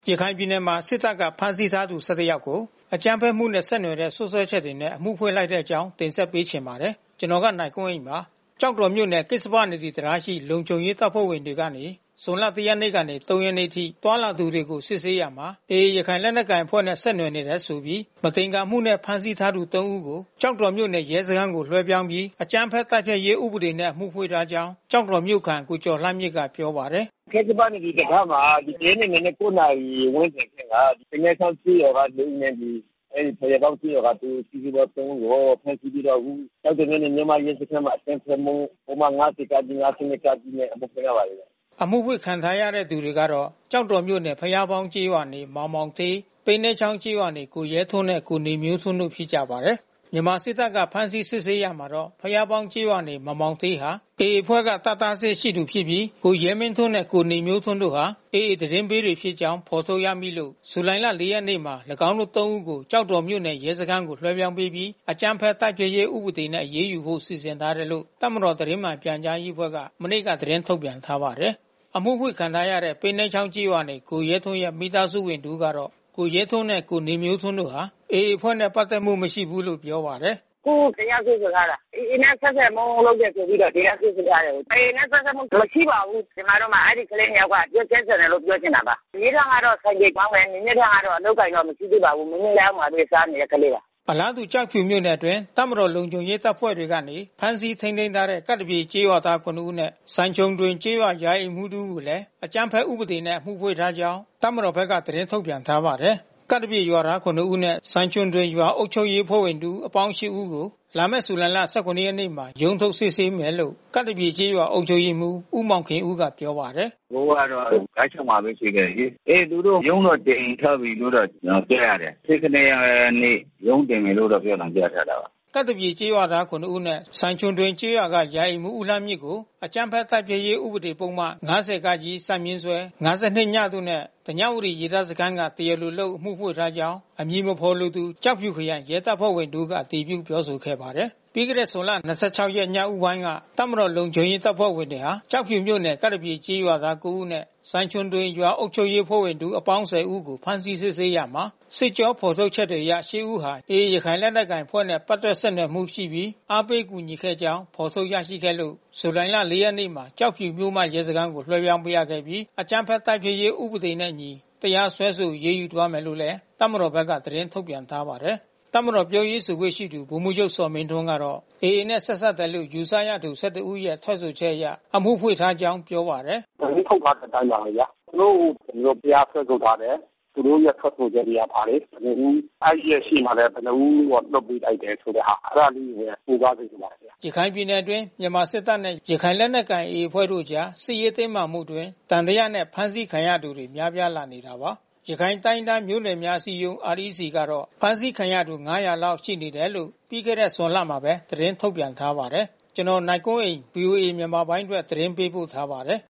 ရခိုင်ပြည်နယ်မှာစစ်တပ်ကဖမ်းဆီးထားသူ17ယောက်ကိုအကြမ်းဖက်မှုနဲ့ဆက်နွယ်တဲ့စွပ်စွဲချက်တွေနဲ့အမှုဖွင့်လိုက်တဲ့အကြောင်းတင်ဆက်ပေးချင်ပါတယ်။ကျွန်တော်ကနိုင်ကွန်းအိန်ပါ။ကျောက်တော်မြို့နယ်ကိစ္စပနဒီတရားရှိလုံခြုံရေးတပ်ဖွဲ့ဝင်တွေကနေဇွန်လ1ရက်နေ့ကနေ3ရက်နေ့ထိတွာလာသူတွေကိုစစ်ဆေးရမှာရခိုင်လက်နက်ကိုင်အဖွဲ့နဲ့ဆက်နွယ်နေတယ်ဆိုပြီးမတင်ကာမှုနဲ့ဖမ်းဆီးထားသူ3ဦးကိုကျောက်တော်မြို့နယ်ရဲစခန်းကိုလွှဲပြောင်းပြီးအကြမ်းဖက်တိုက်ဖျက်ရေးဥပဒေနဲ့အမှုဖွင့်ထားကြောင်းကျောက်တော်မြို့ခံကိုကျော်လှမြင့်ကပြောပါတယ်။ခေတ်ပနဒီတခါမှာဒီနေ့နေ့နဲ့9နာရီဝန်းကျင်ခန့်ကဒီငယ်ဆောင်စီရောကလူငယ်ကြီးဖရပေါင်းစီရောကသူစီစီပေါ်3ကိုဖမ်းဆီးပြီးတော့ကျောက်တော်မြို့နယ်မြန်မာရဲစခန်းမှာအကြမ်းဖက်မှုပုံမှန်50ကကြီး50ကကြီးနဲ့အမှုဖွင့်ရပါတယ်အမှုဖွင့်ခံထားရတဲ့သူတွေကတော့ကျောက်တော်မြို့နယ်ဖျားပေါင်းကျေးရွာနေမောင်မောင်သေးပိန်းနှဲချောင်းကျေးရွာနေကိုရဲထွန်းနဲ့ကိုနေမျိုးထွန်းတို့ဖြစ်ကြပါတယ်မြန်မာစစ်တပ်ကဖမ်းဆီးစစ်ဆေးရမှာတော့ဖျားပေါင်းကျေးရွာနေမောင်မောင်သေးဟာအဖွဲ့ကတပ်သားစစ်ရှိသူဖြစ်ပြီးကိုရဲမင်းထွန်းနဲ့ကိုနေမျိုးထွန်းတို့ဟာသတင်းပေးတွေဖြစ်ကြောင်းဖော်ထုတ်ရမိလို့ဇူလိုင်လ4ရက်နေ့မှာ၎င်းတို့3ဦးကိုကြောက်တော်မြို့နယ်ရဲစခန်းကိုလွှဲပြောင်းပေးပြီးအကြမ်းဖက်တိုက်ဖျက်ရေးဥပဒေနဲ့အရေးယူဖို့စီစဉ်ထားတယ်လို့တပ်မတော်သတင်းမှန်ပြန်ကြားရေးအဖွဲ့ကမနေ့ကသတင်းထုတ်ပြန်ထားပါတယ်အမှုဖွင့်ခံထားရတဲ့ပိန်းနှဲချောင်းကျေးရွာနေကိုရဲထွန်းရဲ့မိသားစုဝင်တူကတော့ကိုရဲထွန်းနဲ့ကိုနေမျိုးထွန်းတို့ဟာအဖွဲ့နဲ့ပတ်သက်မှုမရှိဘူးလို့ပြောပါတယ်ကိုတရားစွဲဆိုထားတာနဲ့ဆက်ဆက်မုံလုပ်တဲ့ဆိုပြီးတော့တရားစွဲဆိုထားတယ်နဲ့ဆက်ဆက်မမရှိပါဘူးဒီမှာတော့မှအဲ့ဒီကလေးနှစ်ယောက်ကပြောချက်စတယ်လို့ပြောချင်တာပါဒီထောင်ကတော့ဆိုင်ကြီးကောင်းတယ်နင်းထောင်ကတော့အလုပ်ကိုင်တော့မရှိသေးပါဘူးမင်းလည်းအောင်ပါပဲစားနေတဲ့ကလေးပါအလားတူကြောက်ဖြူမြို့နယ်အတွင်းတပ်မတော်လုံခြုံရေးတပ်ဖွဲ့တွေကနေဖမ်းဆီးထိန်းသိမ်းထားတဲ့ကတ္တပြေကျေးရွာသား9ဦးနဲ့စံချုံတွင်ကျေးရွာယာယီမှုတူကိုလည်းအကြမ်းဖက်ဥပဒေနဲ့အမှုဖွင့်ထားကြောင်းတပ်မတော်ဘက်ကသတင်းထုတ်ပြန်ထားပါတယ်ကတ္တပြေရွာသား9ဦးနဲ့စံချုံတွင်ရွာအုပ်ချုပ်ရေးဖွဲ့ဝင်တူအပေါင်း10ဦးကိုလာမယ့်ဇူလိုင်လ18ရက်နေ့မှာရုံးထုတ်စစ်ဆေးမယ်လို့ကတ္တပြေကျေးရွာအုပ်ချုပ်ရေးမှူးဦးမောင်ခင်ဦးကပြောပါတယ်ဘိုးကတော့ကားချောင်းမှာပဲရှိခဲ့တယ်သူတို့ရုံးတော့တင်ထားပြီလို့တော့ကျွန်တော်ပြောရတယ်19ရက်နေ့ရုံးတင်မယ်လို့တော့ပြောတာကြားထားတာပါကတ္တပြေကျေးရွာသား9ဦးနဲ့စံချုံတွင်ကျေးရွာကယာယီမှုဦးလှမြင့်ကိုအကြမ်းဖက်တိုက်ဖျက်ရေးဥပဒေပုံမှန်50ကကြီးစံမြင့်ဆွဲ52ညတို့နဲ့တညဝရီရေတပ်စခန်းကတရားလိုလုပ်မှုဖွင့်ထားကြောင်းအမည်မဖော်လိုသူကြောက်ဖြူခရိုင်ရဲတပ်ဖွဲ့ဝင်တို့ကအတည်ပြုပြောဆိုခဲ့ပါတယ်ပြီးခဲ့တဲ့ဇွန်လ26ရက်ညဦးပိုင်းကတပ်မတော်လုံခြုံရေးတပ်ဖွဲ့ဝင်တွေဟာကြောက်ဖြူမြို့နယ်ကတ္တပြေကျေးရွာသား9ဦးနဲ့စံချွန်တွင်ရွာအုပ်ချုပ်ရေးဖွဲ့ဝင်တို့အပေါင်း10ဦးကိုဖမ်းဆီးစစ်ဆေးရမှာစစ်ကြောဖော်ထုတ်ချက်တွေအရ10ဦးဟာရခိုင်လက်နက်ကိုင်ဖွဲ့နဲ့ပတ်သက်ဆက်နွယ်မှုရှိပြီးအားပေးကူညီခဲ့ကြောင်းဖော်ထုတ်ရရှိခဲ့လို့ဇူလိုင်လ4ရက်နေ့မှာကြောက်ဖြူမြို့မှရဲစခန်းကိုလွှဲပြောင်းပေးရခဲ့ပြီးအကြမ်းဖက်တိုက်ဖျက်ရေးဥပဒေနဲ့ညီတရားစွဲဆိုရေးယူသွားမယ်လို့လည်းတပ်မတော်ဘက်ကသတင်းထုတ်ပြန်ထားပါတယ်တပ်မတော်ပြောရေးဆိုခွင့်ရှိသူဗိုလ်မှူးချုပ်စော်မင်းထွန်းကတော့နဲ့ဆက်ဆက်တယ်လို့ယူဆရသူ17ဦးရဲ့ထွက်ဆိုချက်အရအမှုဖွင့်ထားကြောင်းပြောပါတယ်။ဒီထုတ်ထားတဲ့အတိုင်းပါပဲဗျာ။သူတို့တရားဆွဲဆိုထားတယ်။သူတို့ရဲ့ထွက်ဆိုချက်တွေကပါလေ။ဘယ်ဦးအဲ့ဒီရှိမှလည်းဘယ်ဦးတော့လွတ်ပေးလိုက်တယ်ဆိုတဲ့ဟာအဲ့ဒါလေးကိုပူပါစေချင်ပါတယ်ဗျာ။ရခိုင်ပြည်နယ်အတွင်းမြန်မာစစ်တပ်နဲ့ရခိုင်လက်နက်ကိုင်အဖွဲ့တို့ကြားစစ်ရေးသိမ်းမှမှုတွင်တန်တရားနဲ့ဖမ်းဆီးခံရသူတွေများပြားလာနေတာပါ။ရခိုင်တိုင်းသားမျိုးနယ်များအစည်းအရုံး REC ကတော့ဖမ်းဆီးခံရသူ900လောက်ရှိနေတယ်လို့ပြီးခဲ့တဲ့ဇွန်လမှာပဲသတင်းထုတ်ပြန်ထားပါတယ်။ကျွန်တော်နိုင်ကွန်းအိန် VOA မြန်မာပိုင်းအတွက်သတင်းပေးပို့ထားပါတယ်